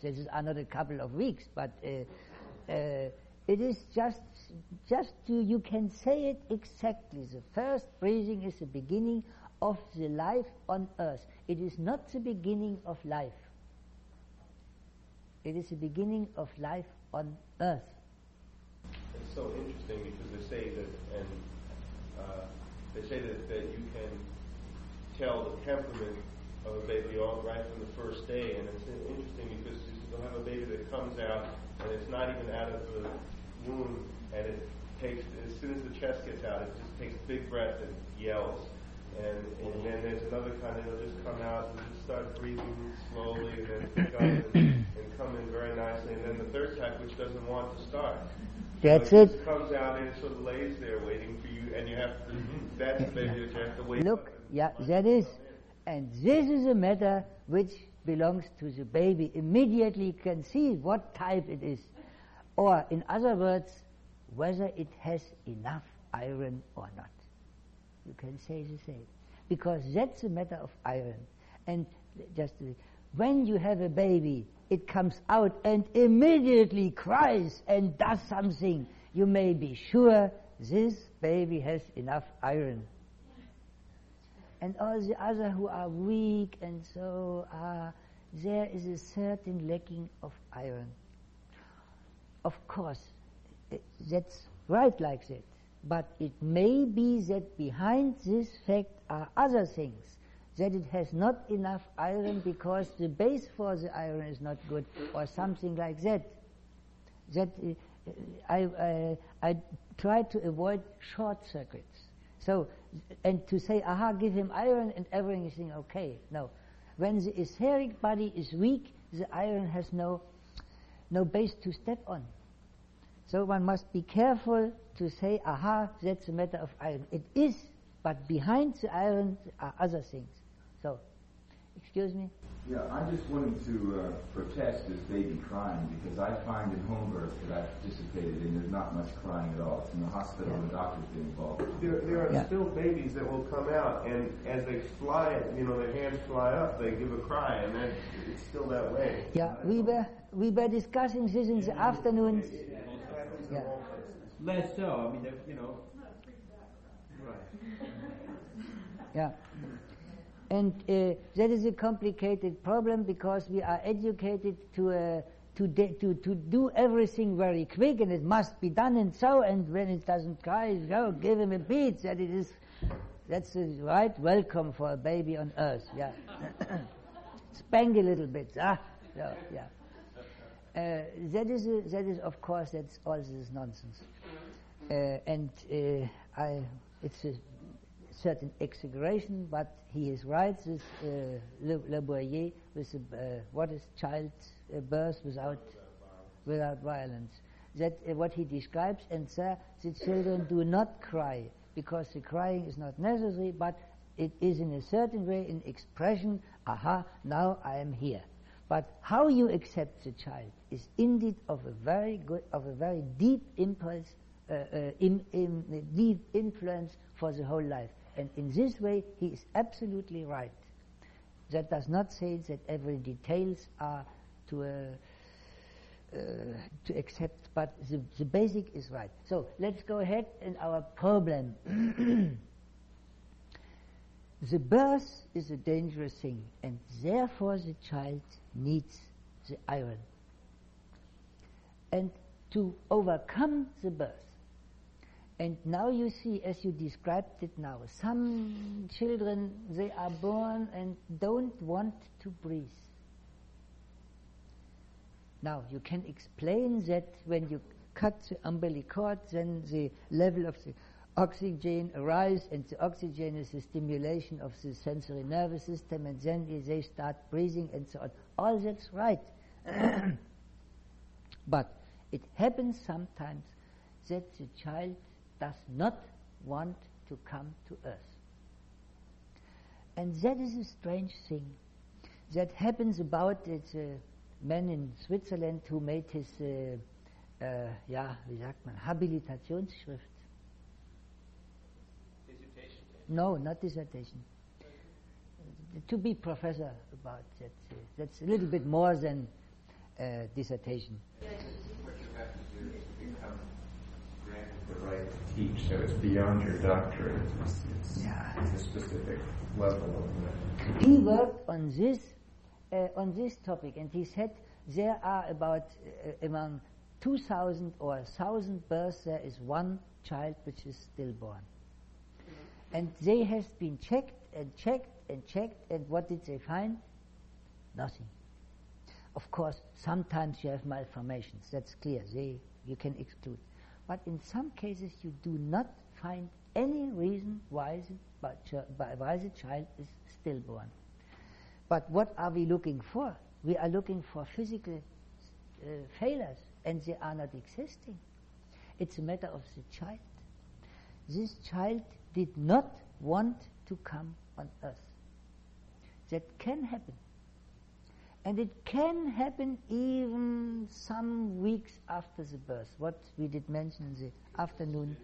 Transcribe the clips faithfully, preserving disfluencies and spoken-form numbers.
This is another couple of weeks, but uh, uh, it is just, just to, you can say it exactly. The first breathing is the beginning of the life on earth. It is not the beginning of life. It is the beginning of life on earth. It's so interesting because they say that, and uh, they say that, that you can tell the temperament of a baby all right from the first day, and it's interesting because you'll have a baby that comes out and it's not even out of the womb, and it takes, as soon as the chest gets out, it just takes a big breath and yells. And, and then there's another kind that will just come out and just start breathing slowly and then pick up and, and come in very nicely. And then the third type, which doesn't want to start. That's so it. It comes out and it sort of lays there waiting for you, and you have to, that's the baby that you have to wait. Look, yeah, that is. And this is a matter which belongs to the baby. Immediately you can see what type it is. Or, in other words, whether it has enough iron or not. You can say the same. Because that's a matter of iron. And just uh, when you have a baby, it comes out and immediately cries and does something. You may be sure this baby has enough iron. And all the other who are weak and so are, there is a certain lacking of iron. Of course, that's right like that. But it may be that behind this fact are other things, that it has not enough iron because the base for the iron is not good, or something like that. That uh, I, uh, I try to avoid short circuits. So, and to say, aha, give him iron and everything is okay. No. When the etheric body is weak, the iron has no, no base to step on. So one must be careful to say, aha, that's a matter of iron. It is, but behind the iron are other things. So, excuse me? Yeah, I just wanted to uh, protest this baby crying, because I find in home birth that I've participated in, there's not much crying at all. It's in the hospital, yeah. The doctors get involved. There, there are yeah. still babies that will come out, and as they fly, you know, their hands fly up, they give a cry, and then it's still that way. Yeah, we were we were discussing this in the afternoons. Yeah. Less so. I mean, you know. Right. Yeah. And uh, that is a complicated problem because we are educated to uh, to, de- to to do everything very quick, and it must be done and so. And when it doesn't cry, go give him a beat. That it is, that's the right welcome for a baby on earth. Yeah. Spank a little bit. Ah. So, yeah. Uh, that is a, that is of course that's all this nonsense. Uh, and uh, I it's a certain exaggeration, but he is right. This uh, Le, Le Boyer with the, uh, what is child uh, birth without without violence. That uh, what he describes, and sir, the children do not cry because the crying is not necessary, but it is in a certain way an expression. Aha! Now I am here. But how you accept the child is indeed of a very good, of a very deep impulse, uh, uh, in, in, deep influence for the whole life. And in this way, he is absolutely right. That does not say that every details are to uh, uh, to accept, but the, the basic is right. So let's go ahead in our problem. The birth is a dangerous thing, and therefore the child needs the iron. And to overcome the birth, and now you see, as you described it now, some children, they are born and don't want to breathe. Now, you can explain that when you cut the umbilical cord, then the level of the oxygen arises, and the oxygen is the stimulation of the sensory nervous system, and then they start breathing and so on. All that's right. But it happens sometimes that the child does not want to come to earth. And that is a strange thing. That happens about it's a man in Switzerland who made his, uh, uh, ja, wie sagt man, Habilitationsschrift. Dissertation? No, not dissertation. Uh, to be professor about that. Uh, that's a little bit more than uh, dissertation. What you have to do is become granted the right to teach, so it's beyond your doctorate. It's, it's, Yeah. it's a specific level of the... He worked on this uh, on this topic, and he said there are about uh, among two thousand or one thousand births, there is one child which is stillborn. And they have been checked and checked and checked, and what did they find? Nothing. Of course, sometimes you have malformations, that's clear, they, you can exclude. But in some cases you do not find any reason why the, but, ch- why the child is stillborn. But what are we looking for? We are looking for physical uh, failures, and they are not existing. It's a matter of the child. This child did not want to come on earth. That can happen. And it can happen even some weeks after the birth. What we did mention in the afternoon.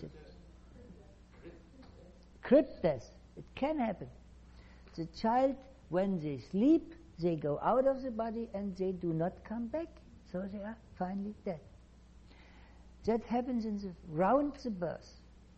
Crib death. It can happen. The child, when they sleep, they go out of the body and they do not come back. So they are finally dead. That happens in the round the birth.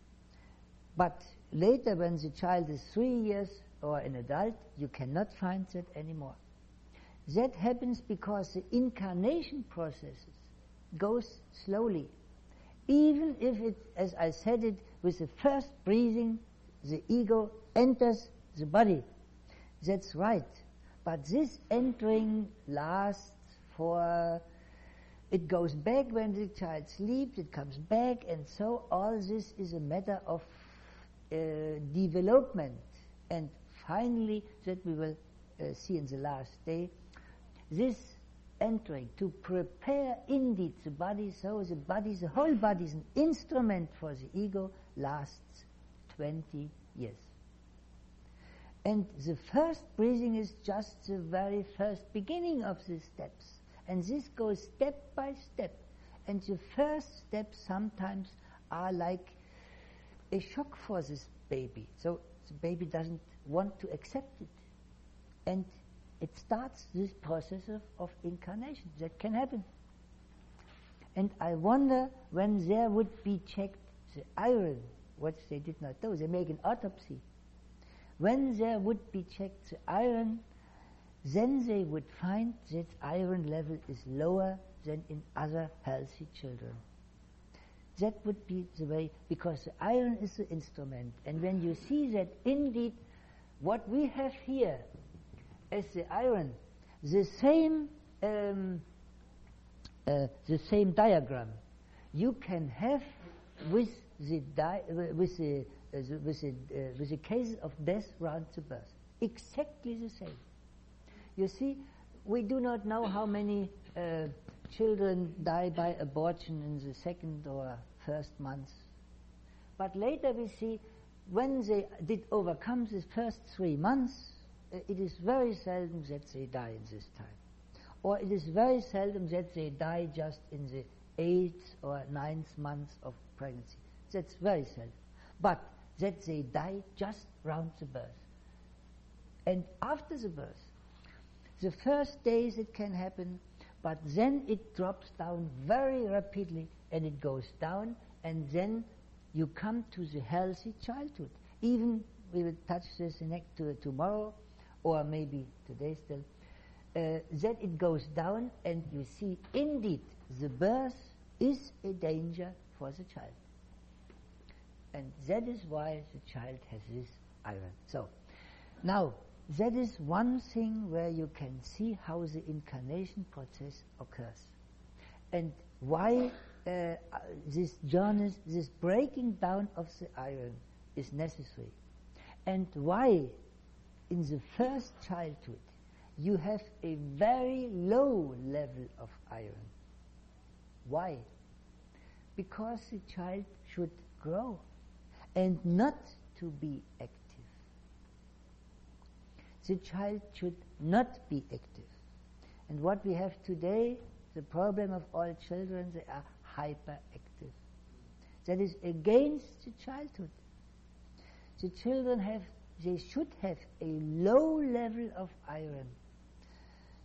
But later, when the child is three years or an adult, you cannot find that anymore. That happens because the incarnation processes goes slowly. Even if it, as I said it, with the first breathing, the ego enters the body. That's right. But this entering lasts for, it goes back when the child sleeps, it comes back, and so all this is a matter of uh, development. And finally, that we will uh, see in the last day, this entering to prepare indeed the body, so the body, the whole body is an instrument for the ego, lasts twenty years. And the first breathing is just the very first beginning of the steps. And this goes step by step. And the first steps sometimes are like a shock for this baby. So the baby doesn't want to accept it. And it starts this process of, of incarnation. That can happen. And I wonder when there would be checked the iron, what they did not do, they make an autopsy. When there would be checked the iron, then they would find that iron level is lower than in other healthy children. That would be the way, because the iron is the instrument. And when you see that indeed what we have here as the iron, the same um, uh, the same diagram you can have with the di- with the uh, the, with the uh, with the cases of death round the birth, exactly the same. You see, we do not know how many uh, children die by abortion in the second or first month, but later we see when they did overcome the first three months, uh, it is very seldom that they die in this time. Or it is very seldom that they die just in the eighth or ninth month of pregnancy. That's very seldom. But that they die just round the birth. And after the birth, the first days it can happen, but then it drops down very rapidly and it goes down, and then you come to the healthy childhood. Even we will touch this next to tomorrow, or maybe today still, uh, that it goes down and you see indeed the birth is a danger for the child. And that is why the child has this iron. So, now, that is one thing where you can see how the incarnation process occurs. And why uh, this journey, this breaking down of the iron is necessary. And why in the first childhood you have a very low level of iron. Why? Because the child should grow and not to be active. The child should not be active. And what we have today, the problem of all children, they are hyperactive. That is against the childhood. The children have, they should have a low level of iron.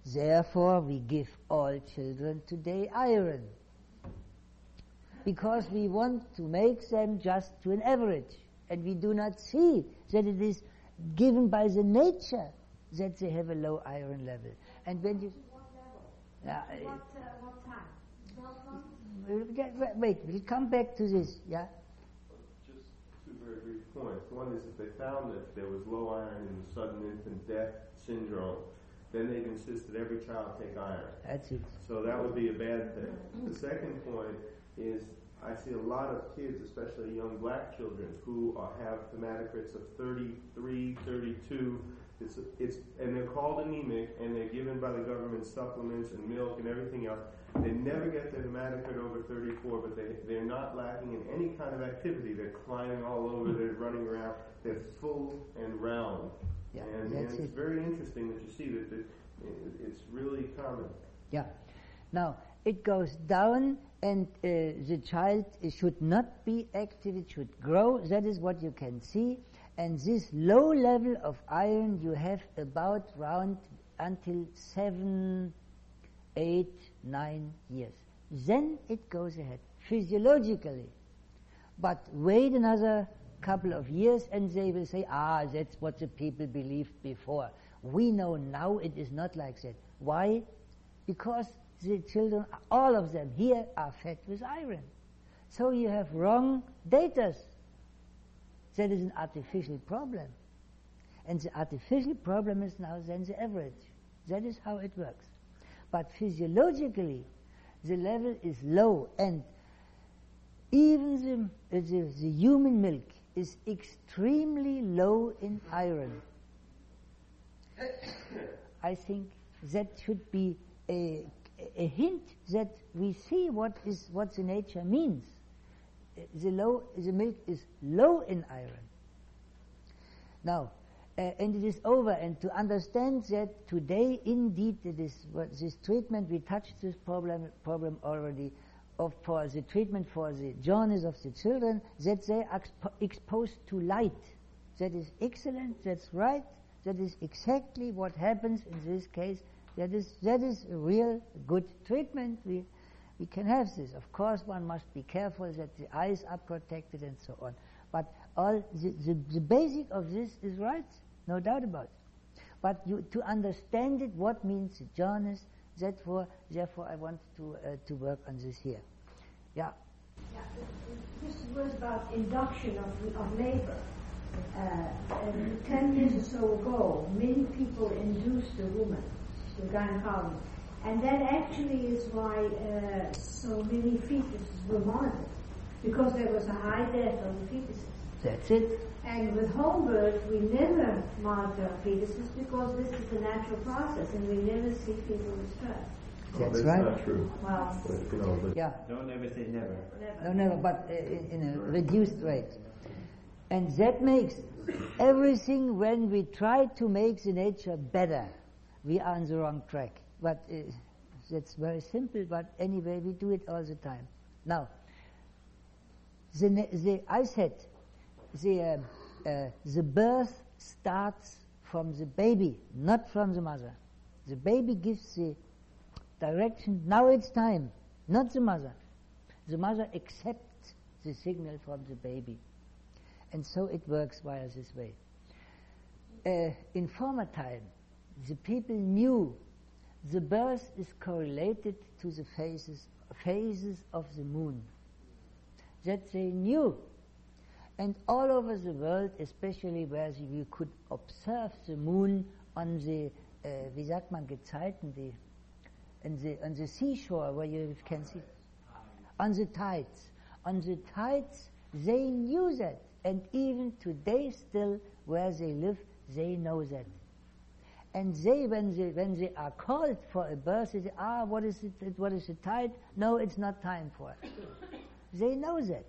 Therefore, we give all children today iron, because we want to make them just to an average, and we do not see that it is given by the nature that they have a low iron level. And when you What level? uh, What, uh, what time? twelve months? we'll get- wait, wait, we'll come back to this. Yeah. Just two very brief points. One is that they found that there was low iron in sudden infant death syndrome. Then they've insisted every child take iron. That's it. So that would be a bad thing. The second point is I see a lot of kids, especially young black children, who are, have hematocrit of thirty-three, thirty-two. It's, it's, and they're called anemic, and they're given by the government supplements and milk and everything else. They never get their hematocrit over thirty-four, but they, they're not lacking in any kind of activity. They're climbing all over, they're running around, they're full and round. Yeah, and, and that's it's it. very interesting that you see that, that it's really common. Yeah. Now, it goes down, and uh, the child should not be active, it should grow. That is what you can see. And this low level of iron you have about round until seven, eight, nine years. Then it goes ahead, physiologically. But wait another couple of years and they will say, ah, that's what the people believed before. We know now it is not like that. Why? Because the children, all of them here, are fed with iron. So you have wrong data. That is an artificial problem. And the artificial problem is now then the average. That is how it works. But physiologically, the level is low, and even the, the, the human milk is extremely low in iron. I think that should be a, a hint that we see what is what the nature means. The low, the milk is low in iron. Now, uh, and it is over. And to understand that today, indeed, it is what this treatment, we touched this problem problem already, of for the treatment for the jaundice of the children, that they are expo- exposed to light. That is excellent. That's right. That is exactly what happens in this case. That is that is a real good treatment. We we can have this. Of course, one must be careful that the eyes are protected and so on. But all the, the, the basic of this is right, no doubt about it. But you, to understand it, what means the jaundice, therefore, therefore I want to uh, to work on this here. Yeah. Yeah, this was about induction of, of labor. Uh, and ten years or so ago, many people induced a woman to gynecology. And that actually is why uh, so many fetuses were monitored, because there was a high death of the fetuses. That's it. And with home birth, we never monitor fetuses because this is a natural process, and we never see people distressed. Well, That's that's right. not true. Well, But, you know, but Yeah. Don't ever say never. never. No, never, but uh, in, in a reduced rate. And that makes everything, when we try to make the nature better, we are on the wrong track. But uh, that's very simple, but anyway, we do it all the time. Now, the, the, I said, the, uh, uh, the birth starts from the baby, not from the mother. The baby gives the direction, now it's time, not the mother. The mother accepts the signal from the baby. And so it works via this way. Uh, in former time, the people knew the birth is correlated to the phases, phases of the moon. That they knew. And all over the world, especially where you could observe the moon on the, uh, wie sagt man, Gezeiten, the, on the, on the seashore where you can see, on the tides. On the tides, they knew that. And even today still, where they live, they know that. And they, when they, when they are called for a birth, they say, ah, what is it, what is the tide? No, it's not time for it. They know that.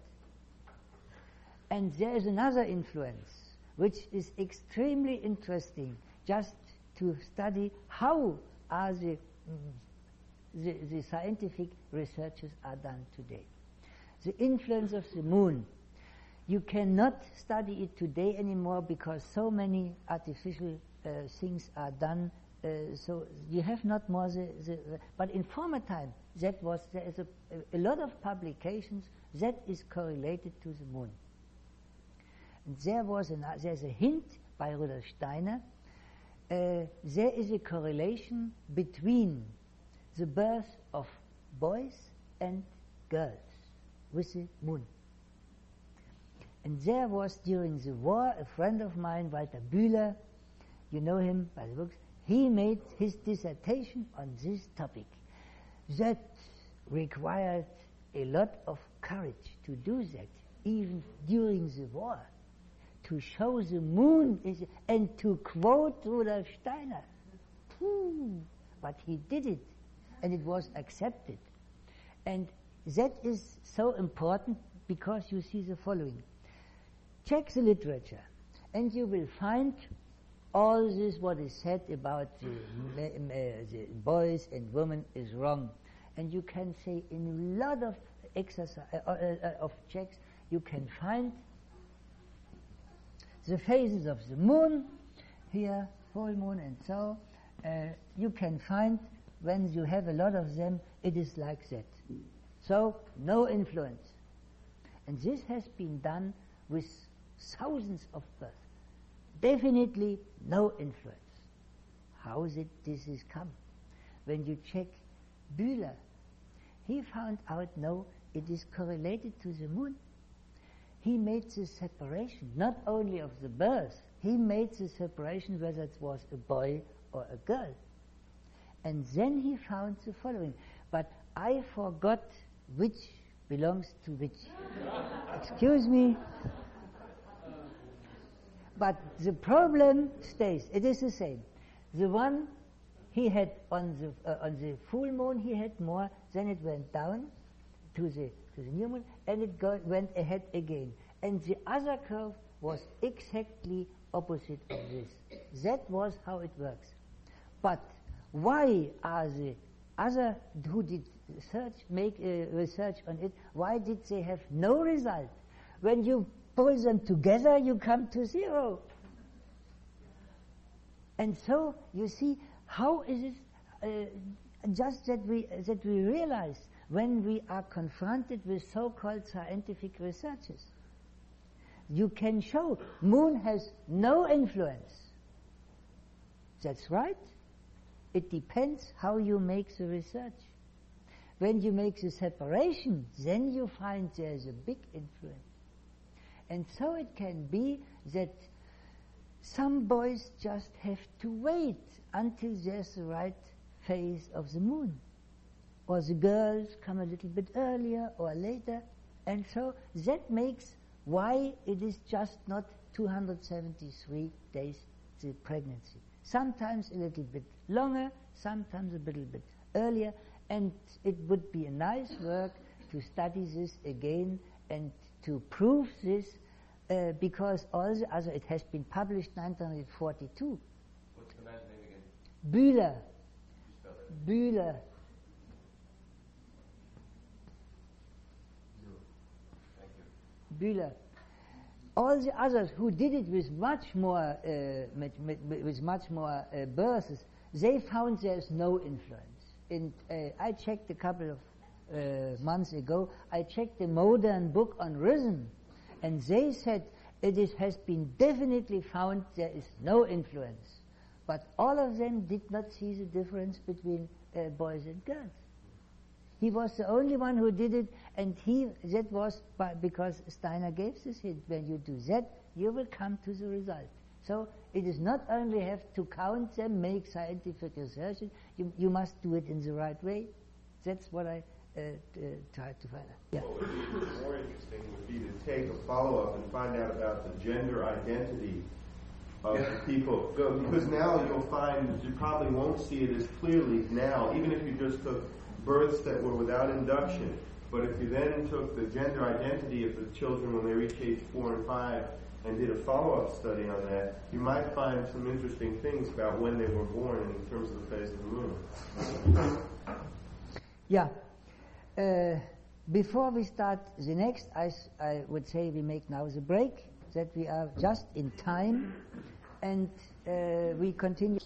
And there is another influence, which is extremely interesting, just to study how are the, the, the scientific researches are done today. The influence of the moon. You cannot study it today anymore because so many artificial uh, things are done uh, so you have not more the, the, the but in former time that was there is a, a, a lot of publications that is correlated to the moon. And there was an, there's a hint by Rudolf Steiner. Uh, there is a correlation between the birth of boys and girls with the moon. And there was during the war a friend of mine, Walter Bühler, you know him by the books, he made his dissertation on this topic. That required a lot of courage to do that, even during the war, to show the moon is, and to quote Rudolf Steiner. Whew, but he did it, and it was accepted. And that is so important because you see the following. Check the literature, and you will find all this what is said about the, uh, the boys and women is wrong. And you can say in a lot of exercise uh, uh, uh, of checks, you can find the phases of the moon, here, full moon and so. Uh, you can find when you have a lot of them, it is like that. So, no influence. And this has been done with thousands of births. Definitely no influence. How did this is come? When you check Bühler, he found out, no, it is correlated to the moon. He made the separation, not only of the birth, he made the separation whether it was a boy or a girl. And then he found the following. But I forgot which belongs to which. Excuse me. But the problem stays. It is the same. The one he had on the uh, on the full moon, he had more. Then it went down to the to the new moon, and it go, went ahead again. And the other curve was exactly opposite of this. That was how it works. But why are the other who did research make uh, research on it? Why did they have no result? When you pull them together, you come to zero. And so you see, how is it uh, just that we that we realize when we are confronted with so-called scientific researches? You can show moon has no influence. That's right. It depends how you make the research. When you make the separation, then you find there's a big influence. And so it can be that some boys just have to wait until there's the right phase of the moon. Or the girls come a little bit earlier or later. And so that makes why it is just not two hundred seventy-three days the pregnancy. Sometimes a little bit longer, sometimes a little bit earlier. And it would be a nice work to study this again and to prove this, uh, because all the other, it has been published nineteen forty-two. What's the man's name again? Bühler. Spell it. Bühler. Thank you. Bühler. All the others who did it with much more, uh, with, with much more uh, births, they found there's no influence. And uh, I checked a couple of uh, months ago, I checked a modern book on rhythm, and they said it is, has been definitely found there is no influence. But all of them did not see the difference between uh, boys and girls. He was the only one who did it, and he that was by, because Steiner gave this hint. When you do that, you will come to the result. So it is not only have to count them, make scientific research, you, you must do it in the right way. That's what I uh, uh, tried to find out. Yeah. What would be more interesting would be to take a follow-up and find out about the gender identity of the people. Because now you'll find you probably won't see it as clearly now, even if you just took births that were without induction. But if you then took the gender identity of the children when they reach age four and five, and did a follow-up study on that, you might find some interesting things about when they were born in terms of the phase of the moon. Yeah. Uh, before we start the next, I, I would say we make now the break, that we are just in time, and uh, we continue.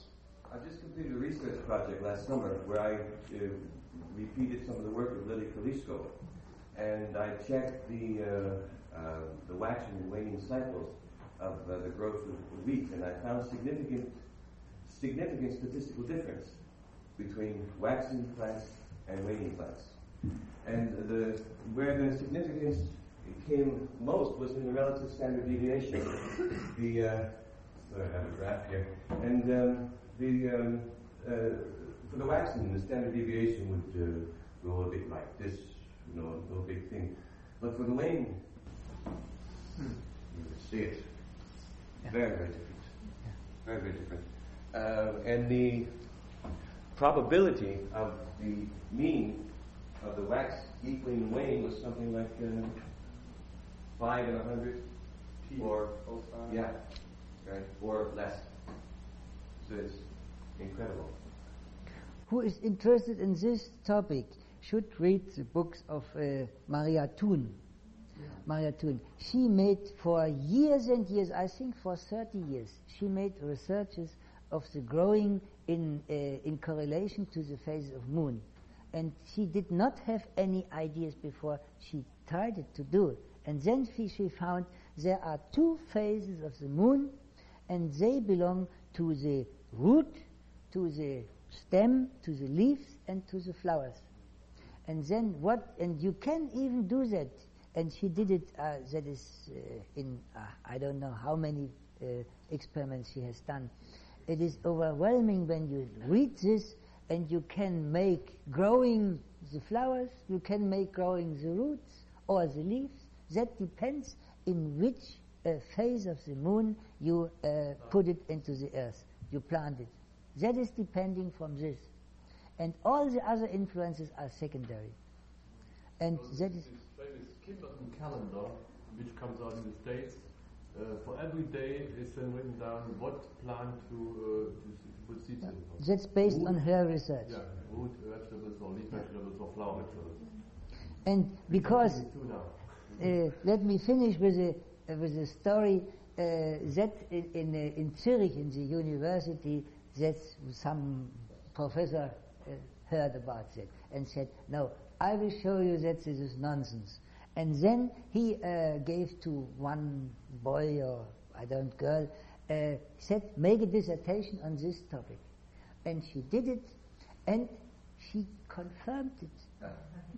I just completed a research project last summer where I uh, repeated some of the work of Lily Kalisko, and I checked the uh, uh, the waxing and waning cycles of uh, the growth of wheat, and I found significant significant statistical difference between waxing plants and waning plants. And the where the significance came most was in the relative standard deviation. The uh, so I have a graph here, and um, the um, uh, for the waxing, the standard deviation would uh, go a bit like this, you know, no big thing. But for the waning, you can see it. Yeah. Very, very different. Yeah. Very, very different. Uh, and the probability of the mean of the wax equaling wane was something like uh, five in a hundred, or yeah, right, or less. So it's incredible. Who is interested in this topic should read the books of uh, Maria Thun. Yeah. Maria Thun. She made for years and years, I think for thirty years, she made researches of the growing in uh, in correlation to the phases of moon. And she did not have any ideas before. She tried it to do it. And then she, she found there are two phases of the moon, and they belong to the root, to the stem, to the leaves, and to the flowers. And then what, and you can even do that. And she did it, uh, that is uh, in, uh, I don't know how many uh, experiments she has done. It is overwhelming when you read this, and you can make growing the flowers, you can make growing the roots or the leaves. That depends in which uh, phase of the moon you uh, put it into the earth, you plant it. That is depending from this. And all the other influences are secondary. And so that is... This famous Kimberton calendar, which comes out in the States, uh, for every day is then written down what plant to, uh, to put seeds in. That's based root, on her research. Yeah, root vegetables or leaf vegetables or flower vegetables. And because... Uh, let me finish with a, uh, with a story uh, that in, in, uh, in Zurich, in the university, that some professor uh, heard about that and said, no, I will show you that this is nonsense. And then he uh, gave to one boy or, I don't, girl, uh, said, make a dissertation on this topic. And she did it, and she confirmed it.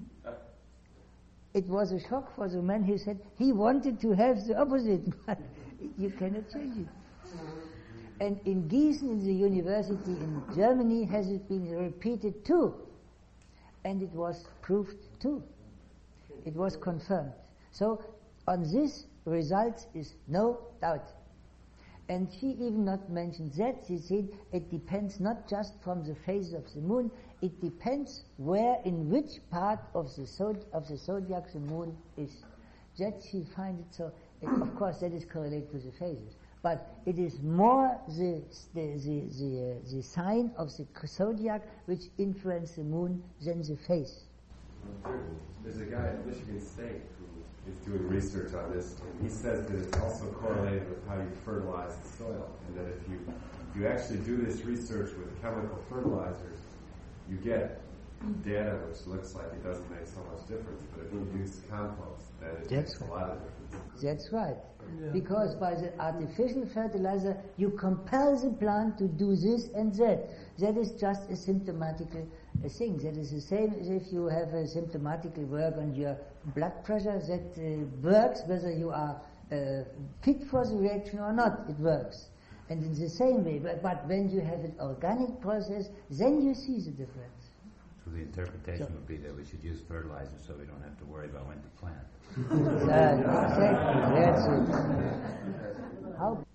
It was a shock for the man. He said he wanted to have the opposite, but you cannot change it. And in Gießen, in the university in Germany, has it been repeated too. And it was proved too. It was confirmed. So on this, results is no doubt. And she even not mentioned that. She said it depends not just from the phase of the moon, it depends where, in which part of the zod- of the zodiac the moon is. That she finds it so. It, of course, that is correlated with the phases, but it is more the the the the, uh, the sign of the zodiac which influence the moon than the phase. There's a guy at Michigan State who is doing research on this, and he says that it's also correlated with how you fertilize the soil, and that if you if you actually do this research with chemical fertilizers, you get data which looks like it doesn't make so much difference, but if you use compost, then it That's makes a lot of difference. That's right. Yeah. Because by the artificial fertilizer, you compel the plant to do this and that. That is just a symptomatical uh, thing. That is the same as if you have a symptomatical work on your blood pressure that uh, works whether you are uh, fit for the reaction or not. It works. And in the same way, but, but when you have an organic process, then you see the difference. So the interpretation so, would be that we should use fertilizer so we don't have to worry about when to plant. Exactly. That's it. How